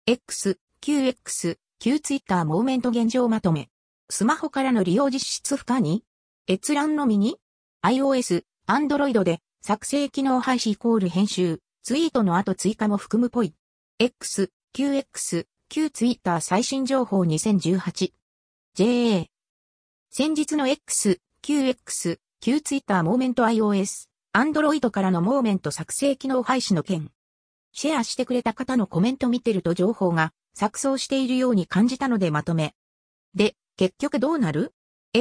X、QX、Q Twitter モーメント現状まとめ。スマホからの利用実質不可に閲覧のみに iOS、Android で作成機能廃止=編集、ツイートの後追加も含むぽい。X、QX、Q Twitter 最新情報2018。JA。先日の X、QX、Q Twitter モーメント iOS、Android からのモーメント作成機能廃止の件。シェアしてくれた方のコメント見てると情報が錯綜しているように感じたのでまとめ。で、結局どうなる？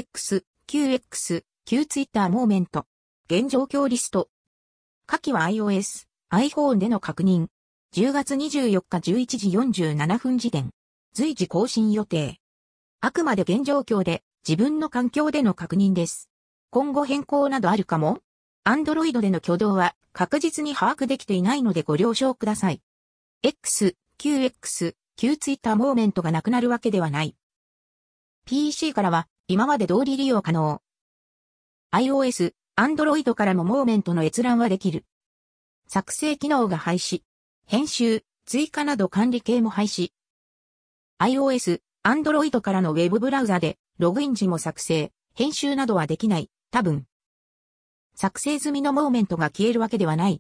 X、QX、Q Twitter モーメント。現状況リスト。下記は iOS、iPhone での確認。10月24日11時47分時点。随時更新予定。あくまで現状況で自分の環境での確認です。今後変更などあるかも？ Android での挙動は確実に把握できていないのでご了承ください。X、QX、Q Twitter モーメントがなくなるわけではない。PC からは今まで通り利用可能。iOS、Android からもモーメントの閲覧はできる。作成機能が廃止。編集、追加など管理系も廃止。iOS、Android からのウェブブラウザでログイン時も作成、編集などはできない。多分。作成済みのモーメントが消えるわけではない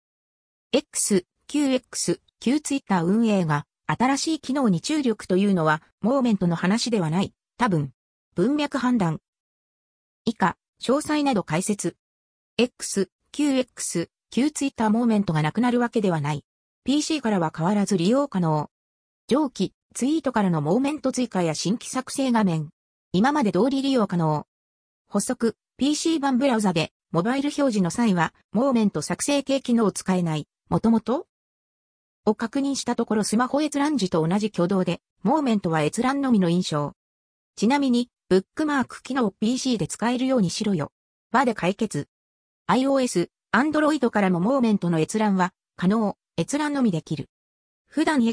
。X、QX、Q Twitter 運営が新しい機能に注力というのはモーメントの話ではない。多分。文脈判断。以下、詳細など解説。X、QX、Q Twitter モーメントがなくなるわけではない。PC からは変わらず利用可能。上記、ツイートからのモーメント追加や新規作成画面。今まで通り利用可能。補足、PC 版ブラウザでモバイル表示の際は、モーメント作成系機能を使えない。もともとを確認したところスマホ閲覧時と同じ挙動で、モーメントは閲覧のみの印象。ちなみに、ブックマーク機能 PC で使えるようにしろよ。場で解決。iOS、Android からもモーメントの閲覧は可能、閲覧のみできる。普段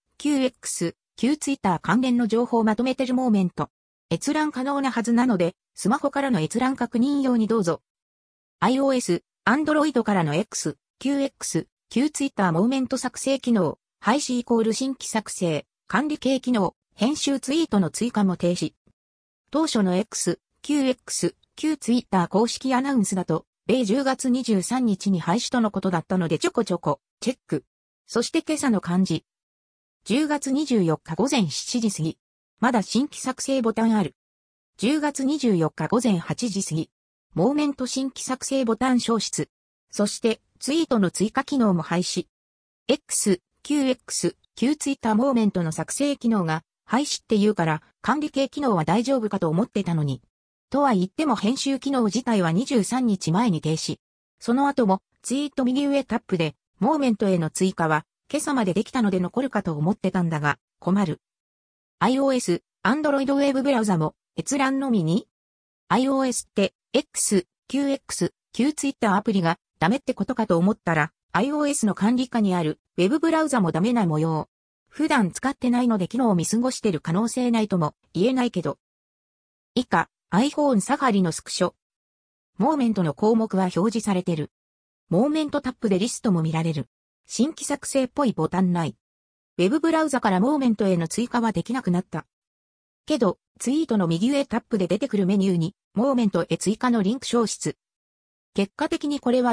X、QX、Q Twitter 関連の情報をまとめてるモーメント。閲覧可能なはずなので、スマホからの閲覧確認用にどうぞ。iOS、Android からの X、QX、Q Twitter モーメント作成機能、廃止=新規作成、管理系機能、編集ツイートの追加も停止。当初の X、QX、Q Twitter 公式アナウンスだと、米10月23日に廃止とのことだったのでちょこちょこ、チェック。そして今朝の漢字。10月24日午前7時過ぎ。まだ新規作成ボタンある。10月24日午前8時過ぎ。モーメント新規作成ボタン消失。そして、ツイートの追加機能も廃止。X、QX、Q Twitter モーメントの作成機能が廃止って言うから管理系機能は大丈夫かと思ってたのに。とは言っても編集機能自体は23日前に停止。その後もツイート右上タップでモーメントへの追加は今朝までできたので残るかと思ってたんだが困る。iOS、Android ウェブブラウザも閲覧のみに iOS って X、QX、Q Twitter アプリがダメってことかと思ったら iOS の管理下にあるウェブブラウザもダメな模様。普段使ってないので機能を見過ごしてる可能性ないとも言えないけど。以下、iPhone サファリのスクショ。モーメントの項目は表示されてる。モーメントタップでリストも見られる。新規作成っぽいボタンない。ウェブブラウザからモーメントへの追加はできなくなった。けど、ツイートの右上タップで出てくるメニューに、モーメントへ追加のリンク消失。結果的にこれは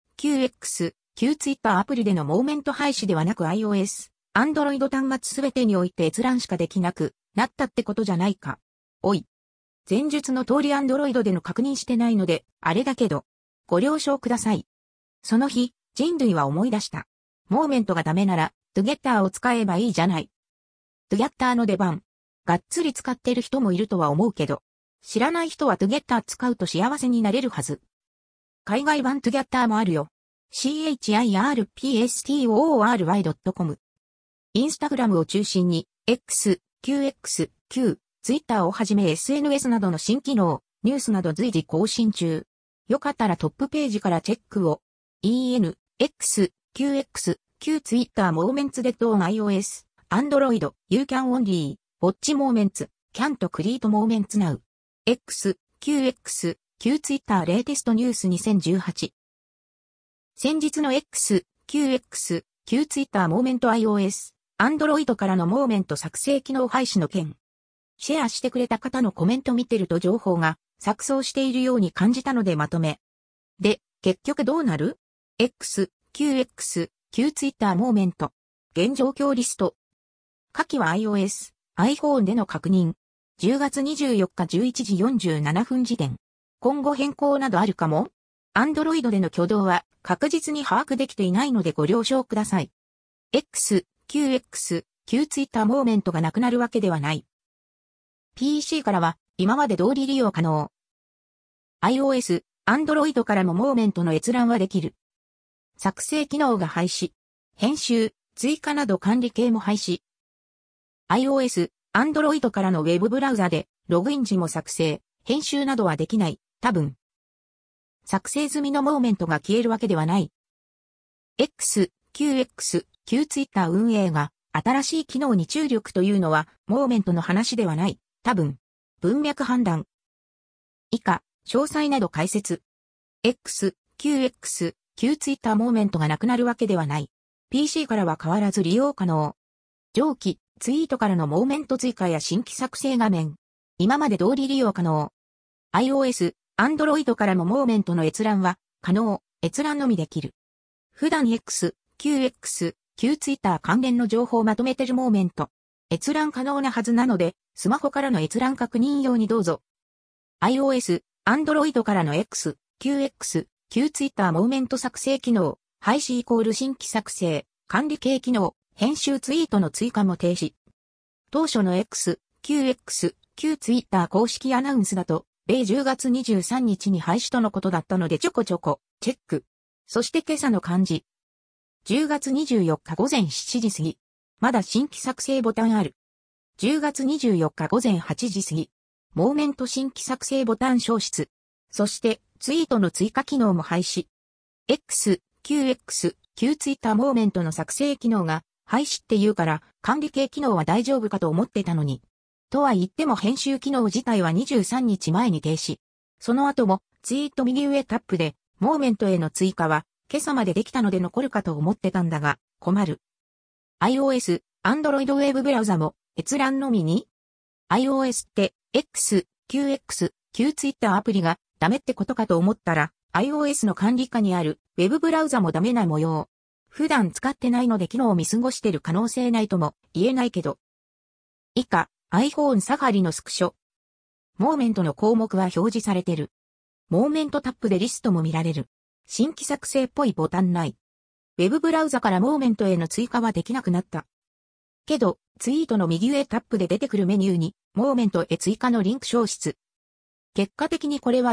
X、QX、Q Twitter アプリでのモーメント廃止ではなく iOS、Android 端末すべてにおいて閲覧しかできなくなったってことじゃないか。おい。前述の通り Android での確認してないので、あれだけど、ご了承ください。その日、人類は思い出した。モーメントがダメなら、Twitter を使えばいいじゃない。Twitter の出番。がっつり使ってる人もいるとは思うけど、知らない人はTwitter使うと幸せになれるはず。海外版Twitterもあるよ。chirpstory.com。インスタグラムを中心に、X、QX、Q、Twitter をはじめ SNS などの新機能、ニュースなど随時更新中。よかったらトップページからチェックを。EN、X、QX、Q Twitter Moments Dead on iOS、Android、You can only、Watch Moments、Can't Create Moments Now。X、QX、Q Twitter レイテストニュース2018。先日の X、QX、Q Twitter Moment iOS、 Android からのモーメント作成機能廃止の件。シェアしてくれた方のコメント見てると情報が錯綜しているように感じたのでまとめ。で、結局どうなる？ X、QX、Q Twitter モーメント。現状況リスト。下記は iOS、iPhone での確認。10月24日11時47分時点。今後変更などあるかも？ Android での挙動は確実に把握できていないのでご了承ください。X、QX、Q Twitter モーメントがなくなるわけではない。PC からは今まで通り利用可能。iOS、Android からもモーメントの閲覧はできる。作成機能が廃止。編集、追加など管理系も廃止。iOS、Android からのウェブブラウザでログイン時も作成、編集などはできない。多分。作成済みのモーメントが消えるわけではない。X、QX、Q Twitter 運営が新しい機能に注力というのはモーメントの話ではない。多分。文脈判断。以下、詳細など解説。X、QX、Q Twitter モーメントがなくなるわけではない。PC からは変わらず利用可能。上記、ツイートからのモーメント追加や新規作成画面。今まで通り利用可能。iOS、Android からもモーメントの閲覧は可能。閲覧のみできる。普段 X、QX、Q Twitter 関連の情報をまとめてるモーメント。閲覧可能なはずなので、スマホからの閲覧確認用にどうぞ。iOS、Android からの X、QX、Q Twitter モーメント作成機能、廃止=新規作成、管理系機能、編集ツイートの追加も停止。当初の X、QX、Q Twitter 公式アナウンスだと、米10月23日に廃止とのことだったのでちょこちょこ、チェック。そして今朝の漢字。10月24日午前7時過ぎ。まだ新規作成ボタンある。10月24日午前8時過ぎ。モーメント新規作成ボタン消失。そして、ツイートの追加機能も廃止。X、QX、Q Twitter モーメントの作成機能が廃止って言うから管理系機能は大丈夫かと思ってたのに。とは言っても編集機能自体は23日前に停止。その後もツイート右上タップでモーメントへの追加は今朝までできたので残るかと思ってたんだが困る。iOS、Android ウェブブラウザも閲覧のみに iOS って X、QX、Q Twitter アプリがダメってことかと思ったら iOS の管理下にあるウェブブラウザもダメな模様。普段使ってないので機能を見過ごしてる可能性ないとも言えないけど。以下、iPhone サファリのスクショ。モーメントの項目は表示されてる。モーメントタップでリストも見られる。新規作成っぽいボタンない。ウェブブラウザからモーメントへの追加はできなくなった。けど、ツイートの右上タップで出てくるメニューに、モーメントへ追加のリンク消失。結果的にこれは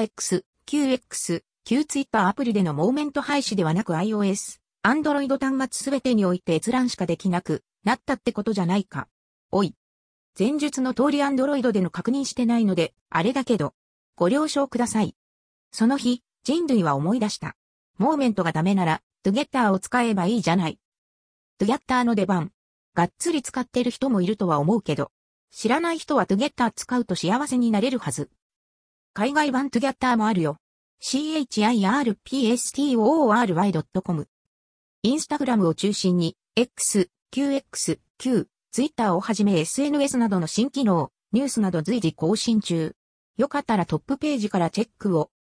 X、QX、Q Twitter アプリでのモーメント廃止ではなく iOS、Android 端末すべてにおいて閲覧しかできなくなったってことじゃないか。おい。前述の通り Android での確認してないので、あれだけど、ご了承ください。その日、人類は思い出した。モーメントがダメなら、Twitter を使えばいいじゃない。Twitter の出番。がっつり使ってる人もいるとは思うけど、知らない人はTwitter使うと幸せになれるはず。海外版Twitterもあるよ。chirpstory.com。インスタグラムを中心に、X、QX、Q、Twitter をはじめ SNS などの新機能、ニュースなど随時更新中。よかったらトップページからチェックを。